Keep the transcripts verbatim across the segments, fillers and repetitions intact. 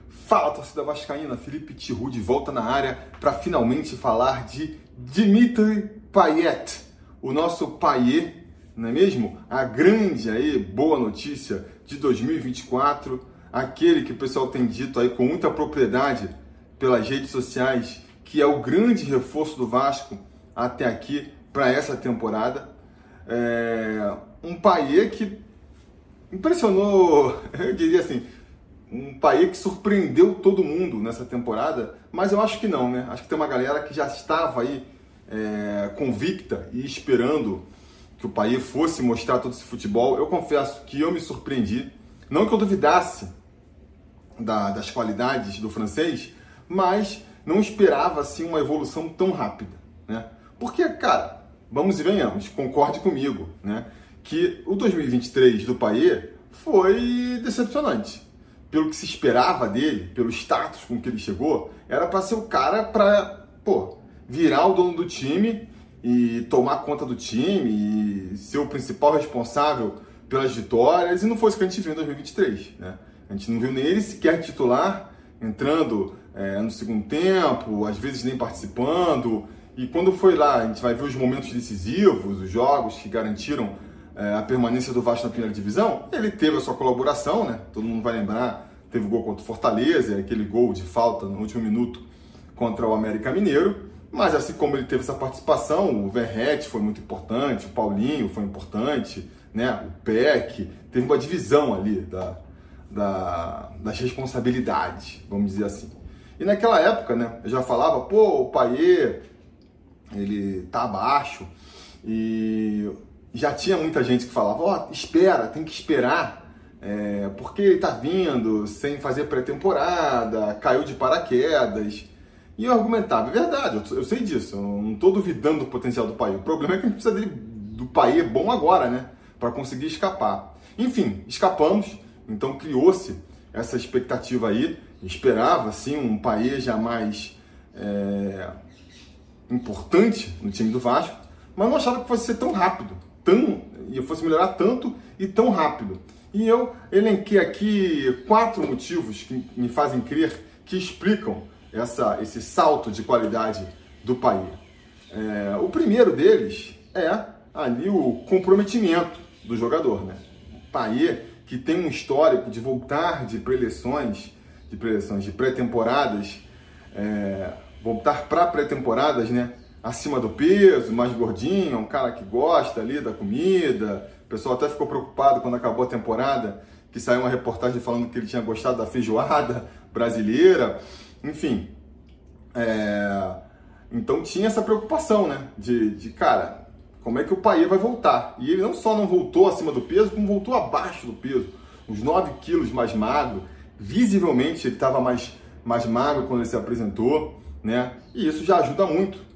Fala, torcida vascaína, Felipe Tiru de volta na área para finalmente falar de Dimitri Payet, o nosso Payet, não é mesmo? A grande aí, boa notícia de dois mil e vinte e quatro, aquele que o pessoal tem dito aí com muita propriedade pelas redes sociais, que é o grande reforço do Vasco até aqui para essa temporada. É um Payet que impressionou, eu diria assim, um Payet que surpreendeu todo mundo nessa temporada, mas eu acho que não, né? Acho que tem uma galera que já estava aí é, convicta e esperando que o Payet fosse mostrar todo esse futebol. Eu confesso que eu me surpreendi, não que eu duvidasse da, das qualidades do francês, mas não esperava assim uma evolução tão rápida, né? Porque, cara, vamos e venhamos, concorde comigo, né? Que o dois mil e vinte e três do Payet foi decepcionante. Pelo que se esperava dele, pelo status com que ele chegou, era para ser o cara para, pô, virar o dono do time e tomar conta do time e ser o principal responsável pelas vitórias, e não foi isso que a gente viu em dois mil e vinte e três, né? A gente não viu nem ele sequer titular, entrando é, no segundo tempo, às vezes nem participando, e quando foi lá, a gente vai ver os momentos decisivos, os jogos que garantiram é, a permanência do Vasco na primeira divisão, ele teve a sua colaboração, né? Todo mundo vai lembrar, teve o gol contra o Fortaleza, aquele gol de falta no último minuto contra o América Mineiro, mas assim como ele teve essa participação, o Verratti foi muito importante, o Paulinho foi importante, né? O Peck, teve uma divisão ali da, da, das responsabilidades, vamos dizer assim. E naquela época, né, eu já falava, pô, o Payet, ele tá abaixo, e já tinha muita gente que falava, ó, oh, espera, tem que esperar, é, porque ele tá vindo sem fazer pré-temporada, caiu de paraquedas. E eu argumentava, é verdade, eu, eu sei disso, eu não tô duvidando do potencial do Payet. O problema é que a gente precisa dele, do Payet bom agora, né, para conseguir escapar. Enfim, escapamos, então criou-se essa expectativa aí, esperava, assim, um Payet já mais é, importante no time do Vasco, mas não achava que fosse ser tão rápido. Tão, e fosse melhorar tanto e tão rápido. E eu elenquei aqui quatro motivos que me fazem crer que explicam essa, esse salto de qualidade do Payet. É, o primeiro deles é ali o comprometimento do jogador, né? O Payet, que tem um histórico de voltar de pré-eleições, de pré-eleições, de pré-temporadas, é, voltar para pré-temporadas, né? Acima do peso, mais gordinho, um cara que gosta ali da comida. O pessoal até ficou preocupado quando acabou a temporada, que saiu uma reportagem falando que ele tinha gostado da feijoada brasileira. Enfim, é... então tinha essa preocupação, né? De, de, cara, como é que o Payet vai voltar? E ele não só não voltou acima do peso, como voltou abaixo do peso. Uns nove quilos mais magro. Visivelmente ele estava mais, mais magro quando ele se apresentou, né? E isso já ajuda muito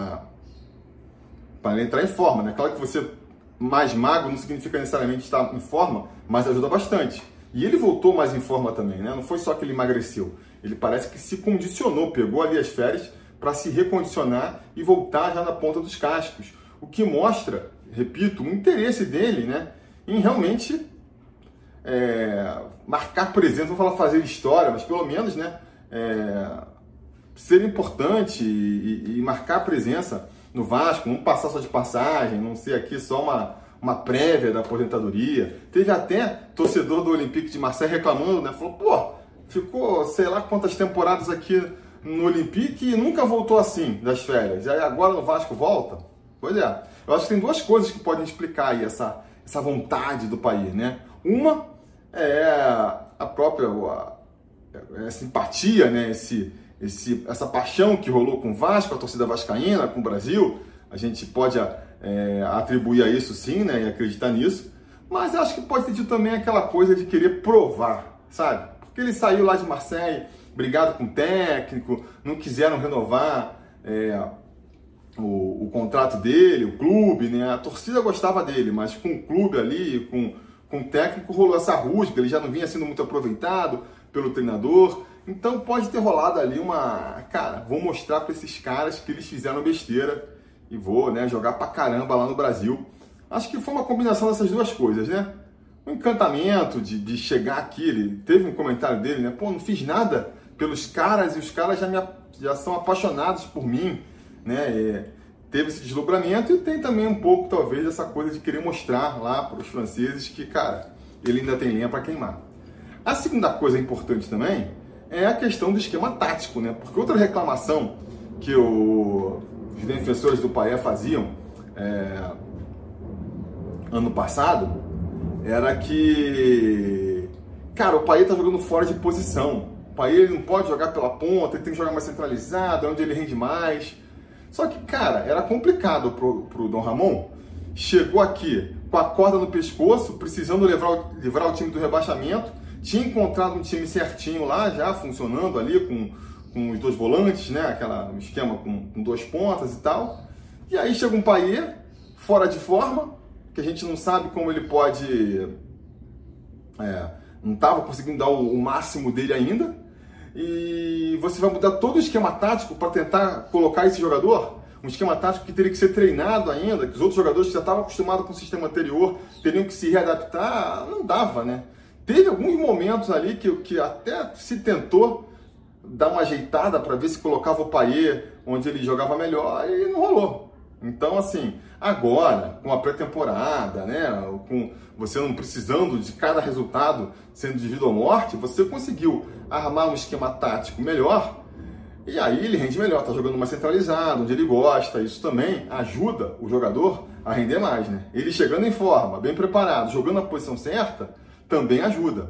para ele entrar em forma, né? Claro que você mais magro não significa necessariamente estar em forma, mas ajuda bastante. E ele voltou mais em forma também, né? Não foi só que ele emagreceu, ele parece que se condicionou, pegou ali as férias para se recondicionar e voltar já na ponta dos cascos, o que mostra, repito, o interesse dele, né, em realmente é, marcar presença, não vou falar fazer história, mas pelo menos, né, é, ser importante e, e, e marcar presença no Vasco, não passar só de passagem, não ser aqui só uma, uma prévia da aposentadoria. Teve até torcedor do Olympique de Marseille reclamando, né? Falou, pô, ficou sei lá quantas temporadas aqui no Olympique e nunca voltou assim das férias. E aí agora no Vasco volta? Pois é. Eu acho que tem duas coisas que podem explicar aí essa, essa vontade do Payet, né? Uma é a própria a, a simpatia, né? Esse... Esse, essa paixão que rolou com o Vasco, a torcida vascaína, com o Brasil, a gente pode é, atribuir a isso sim, né, e acreditar nisso, mas acho que pode ter tido também aquela coisa de querer provar, sabe? Porque ele saiu lá de Marseille, brigado com o técnico, não quiseram renovar é, o, o contrato dele, o clube, né? A torcida gostava dele, mas com o clube ali, com, com o técnico, rolou essa rusga, ele já não vinha sendo muito aproveitado pelo treinador. Então pode ter rolado ali uma... Cara, vou mostrar para esses caras que eles fizeram besteira e vou, né, jogar pra caramba lá no Brasil. Acho que foi uma combinação dessas duas coisas, né? um encantamento de, de chegar aqui. Ele teve um comentário dele, né? Pô, não fiz nada pelos caras e os caras já, me, já são apaixonados por mim, né? E teve esse deslumbramento e tem também um pouco, talvez, essa coisa de querer mostrar lá para os franceses que, cara, ele ainda tem lenha para queimar. A segunda coisa importante também é a questão do esquema tático, né? Porque outra reclamação que o, os defensores do Payet faziam é, ano passado era que, cara, o Payet tá jogando fora de posição. O Payet ele não pode jogar pela ponta, ele tem que jogar mais centralizado, é onde ele rende mais. Só que, cara, era complicado pro, pro Dom Ramon. Chegou aqui com a corda no pescoço, precisando livrar, livrar o time do rebaixamento. Tinha encontrado um time certinho lá, já funcionando ali com, com os dois volantes, né? Aquela, um esquema com, com duas pontas e tal. E aí chega um Payet, fora de forma, que a gente não sabe como ele pode... É, não estava conseguindo dar o, o máximo dele ainda. E você vai mudar todo o esquema tático para tentar colocar esse jogador? Um esquema tático que teria que ser treinado ainda, que os outros jogadores que já estavam acostumados com o sistema anterior teriam que se readaptar. Não dava, né? Teve alguns momentos ali que, que até se tentou dar uma ajeitada para ver se colocava o Payet onde ele jogava melhor e não rolou. Então, assim, agora, com a pré-temporada, né, com você não precisando de cada resultado sendo de vida ou morte, você conseguiu armar um esquema tático melhor e aí ele rende melhor, tá jogando mais centralizado, onde ele gosta. Isso também ajuda o jogador a render mais, né? Ele chegando em forma, bem preparado, jogando na posição certa, também ajuda.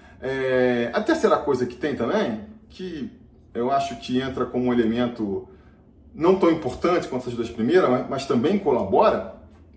É, a terceira coisa que tem também, que eu acho que entra como um elemento não tão importante quanto as duas primeiras, mas, mas também colabora,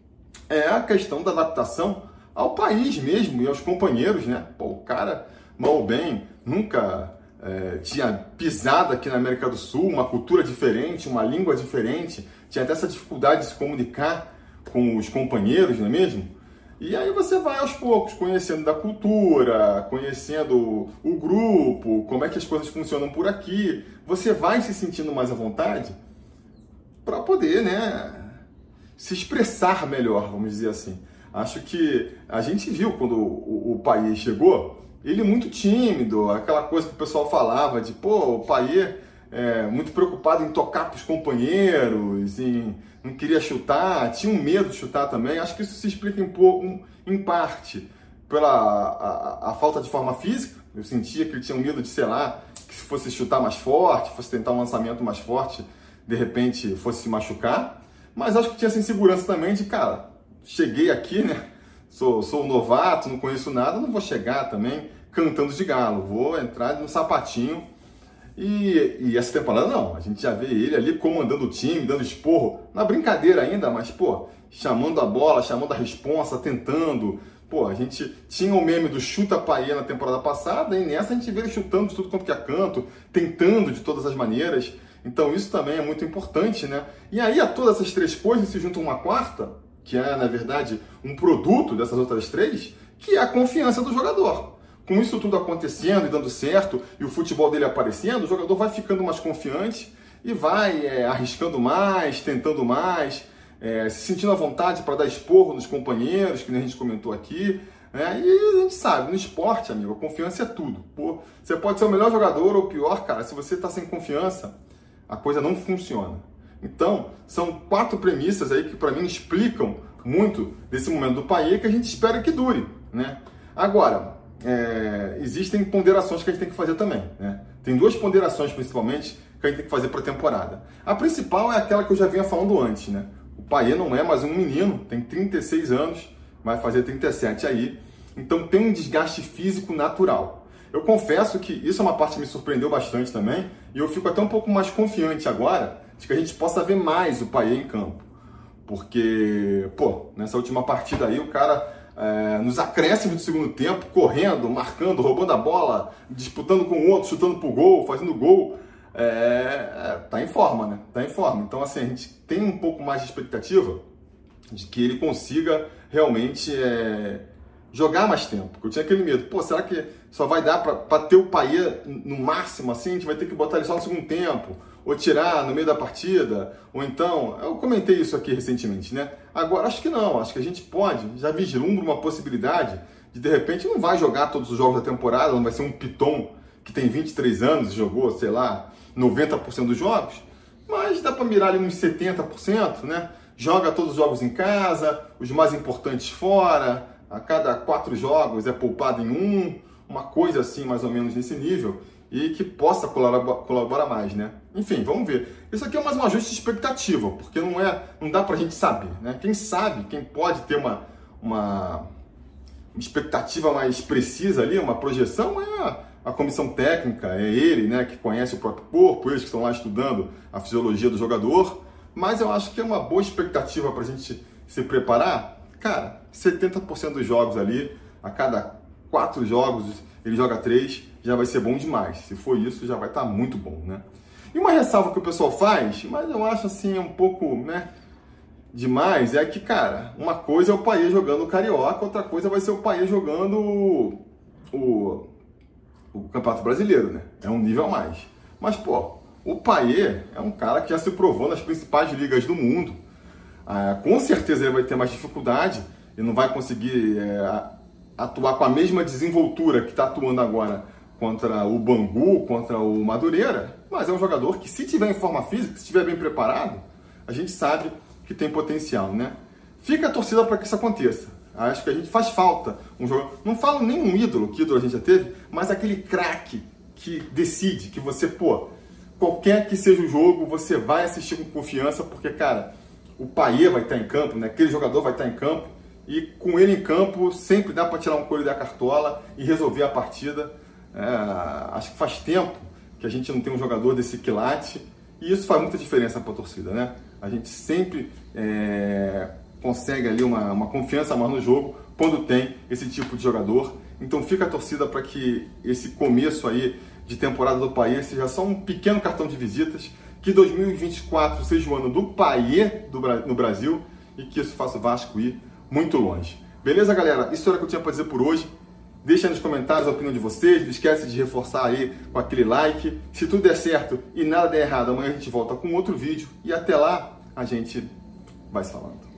é a questão da adaptação ao país mesmo e aos companheiros, né? Pô, o cara, mal ou bem, nunca é, tinha pisado aqui na América do Sul, uma cultura diferente, uma língua diferente, tinha até essa dificuldade de se comunicar com os companheiros, não é mesmo? E aí você vai aos poucos conhecendo da cultura, conhecendo o grupo, como é que as coisas funcionam por aqui. Você vai se sentindo mais à vontade para poder, né, se expressar melhor, vamos dizer assim. Acho que a gente viu quando o, o Payet chegou, ele muito tímido, aquela coisa que o pessoal falava de, pô, o Payet é muito preocupado em tocar para os companheiros, em, não queria chutar, tinha um medo de chutar também. Acho que isso se explica em, um, em parte pela a, a falta de forma física. Eu sentia que ele tinha um medo de, sei lá, que se fosse chutar mais forte, fosse tentar um lançamento mais forte, de repente fosse se machucar. Mas acho que tinha essa insegurança também de, cara, cheguei aqui, né? Sou, sou um novato, não conheço nada, não vou chegar também cantando de galo, vou entrar no sapatinho. E, e essa temporada não, a gente já vê ele ali comandando o time, dando esporro, na brincadeira ainda, mas, pô, chamando a bola, chamando a responsa, tentando. Pô, a gente tinha o meme do chuta Payet na temporada passada, e nessa a gente vê ele chutando de tudo quanto que é canto, tentando de todas as maneiras. Então isso também é muito importante, né? E aí a todas essas três coisas se juntam uma quarta, que é, na verdade, um produto dessas outras três, que é a confiança do jogador. Com isso tudo acontecendo e dando certo, e o futebol dele aparecendo, o jogador vai ficando mais confiante e vai é, arriscando mais, tentando mais, é, se sentindo à vontade para dar esporro nos companheiros, que nem a gente comentou aqui. Né? E a gente sabe, no esporte, amigo, a confiança é tudo. Pô, você pode ser o melhor jogador ou pior, cara, se você está sem confiança, a coisa não funciona. Então, são quatro premissas aí que para mim explicam muito desse momento do Payet que a gente espera que dure, né? Agora, é, existem ponderações que a gente tem que fazer também, né? Tem duas ponderações principalmente que a gente tem que fazer para a temporada. A principal é aquela que eu já vinha falando antes, né? O Payet não é mais um menino, tem trinta e seis anos, vai fazer trinta e sete aí, então tem um desgaste físico natural. Eu confesso que isso é uma parte que me surpreendeu bastante também, e eu fico até um pouco mais confiante agora de que a gente possa ver mais o Payet em campo. Porque, pô, nessa última partida aí, o cara, é, nos acréscimos do segundo tempo, correndo, marcando, roubando a bola, disputando com o outro, chutando pro gol, fazendo gol, é, é, tá em forma, né? Tá em forma. Então, assim, a gente tem um pouco mais de expectativa de que ele consiga realmente é, jogar mais tempo. Porque eu tinha aquele medo, pô, será que só vai dar para ter o Payet no máximo assim? A gente vai ter que botar ele só no segundo tempo, ou tirar no meio da partida, ou então, eu comentei isso aqui recentemente, né? Agora, acho que não, acho que a gente pode, já vislumbra uma possibilidade de de repente não vai jogar todos os jogos da temporada, não vai ser um Piton que tem vinte e três anos e jogou, sei lá, noventa por cento dos jogos, mas dá para mirar ali uns setenta por cento, né? Joga todos os jogos em casa, os mais importantes fora, a cada quatro jogos é poupado em um, uma coisa assim mais ou menos nesse nível, e que possa colaborar mais, né? Enfim, vamos ver. Isso aqui é mais um ajuste de expectativa, porque não, é, não dá pra gente saber, né? Quem sabe, quem pode ter uma, uma expectativa mais precisa ali, uma projeção, é a, a comissão técnica, é ele, né, que conhece o próprio corpo, eles que estão lá estudando a fisiologia do jogador, mas eu acho que é uma boa expectativa pra gente se preparar. Cara, setenta por cento dos jogos ali, a cada quatro jogos ele joga três, já vai ser bom demais. Se for isso, já vai estar muito bom, né? E uma ressalva que o pessoal faz, mas eu acho assim um pouco, né, demais, é que, cara, uma coisa é o Payet jogando o Carioca, outra coisa vai ser o Payet jogando o, o, o Campeonato Brasileiro, né? É um nível a mais. Mas, pô, o Payet é um cara que já se provou nas principais ligas do mundo. Ah, com certeza ele vai ter mais dificuldade e não vai conseguir é, atuar com a mesma desenvoltura que está atuando agora contra o Bangu, contra o Madureira, mas é um jogador que, se tiver em forma física, se estiver bem preparado, a gente sabe que tem potencial, né? Fica a torcida para que isso aconteça. Acho que a gente faz falta um jogador, não falo nem um ídolo, que ídolo a gente já teve, mas aquele craque que decide, que você, pô, qualquer que seja o jogo, você vai assistir com confiança, porque, cara, o Payet vai estar em campo, né? Aquele jogador vai estar em campo, e com ele em campo sempre dá para tirar um coelho da cartola e resolver a partida. É, acho que faz tempo que a gente não tem um jogador desse quilate, e isso faz muita diferença para a torcida, né? A gente sempre é, consegue ali uma, uma confiança maior no jogo quando tem esse tipo de jogador. Então fica a torcida para que esse começo aí de temporada do Payet seja só um pequeno cartão de visitas, que dois mil e vinte e quatro seja o ano do Payet do, no Brasil e que isso faça o Vasco ir muito longe. Beleza, galera? Isso era o que eu tinha para dizer por hoje. Deixa nos comentários a opinião de vocês, não esquece de reforçar aí com aquele like. Se tudo der certo e nada der errado, amanhã a gente volta com outro vídeo e até lá a gente vai se falando.